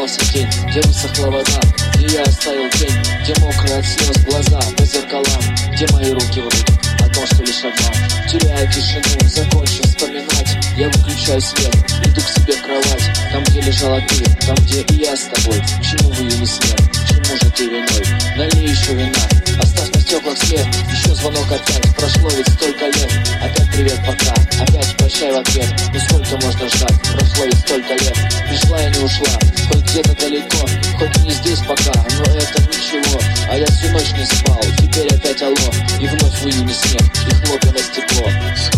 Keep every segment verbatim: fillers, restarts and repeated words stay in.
остался день, где высохла вода, где я оставил тень, где мокрые от слез глаза по зеркалам, где мои руки врут о том, что лишь обман. Теряя тишину, закончив вспоминать, я выключаю свет, иду к себе в кровать, там, где лежала ты, там, где и я с тобой. Чему в июне снег, чему же ты виной? Налей еще вина, оставь на стеклах свет, еще звонок опять, прошло ведь столько лет. Опять привет, пока, опять прощай в ответ. Ну сколько можно ждать, прошло ведь столько лет. Пришла и не ушла, хоть где-то далеко, хоть не здесь пока, но это ничего. А я всю ночь не спал, теперь опять алло, и вновь в июне снег, и хлопья на стекло.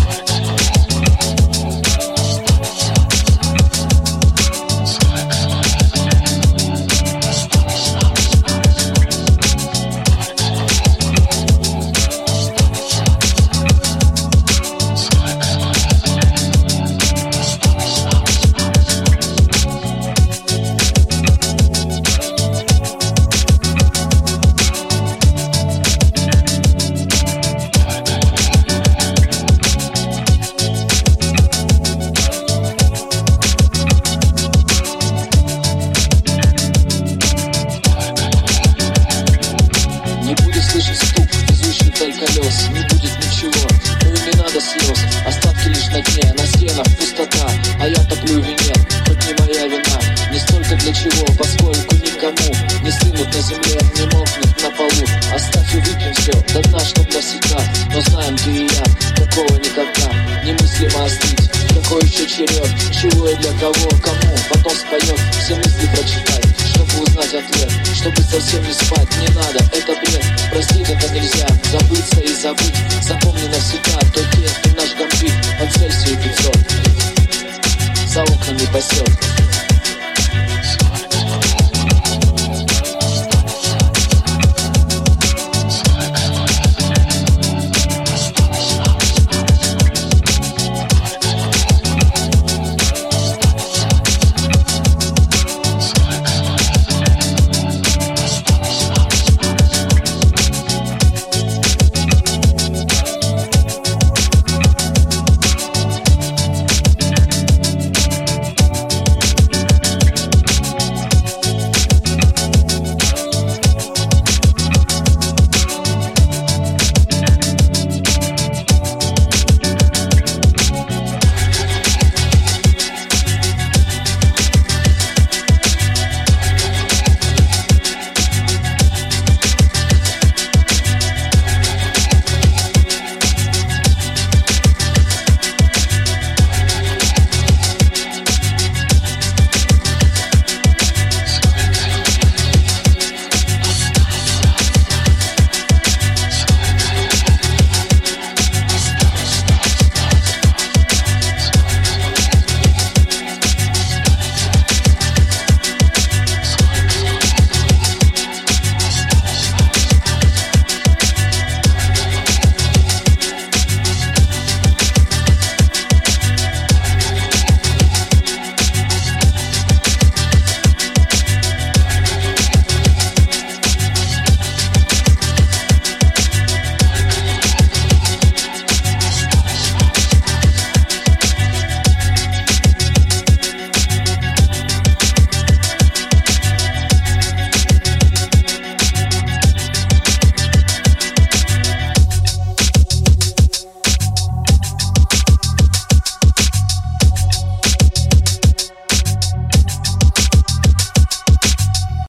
Слышишь стук, везущий вдаль колес, не будет ничего, ну и не надо слез, остатки лишь на дне, на стенах пустота, а я топлю в вине, хоть не моя вина, не столько для чего, поскольку никому не стынут на земле, не мокнут на полу, оставь и выпьем все, до дна, чтоб навсегда, но знаем ты и я, такого никогда, немыслимо остыть, какой еще черед, чего и для кого, кому, потом споет, все мысли прочитать, чтобы узнать ответ, чтобы совсем не спать, не надо, это бред, простить это нельзя, забыться и забыть, запомни навсегда.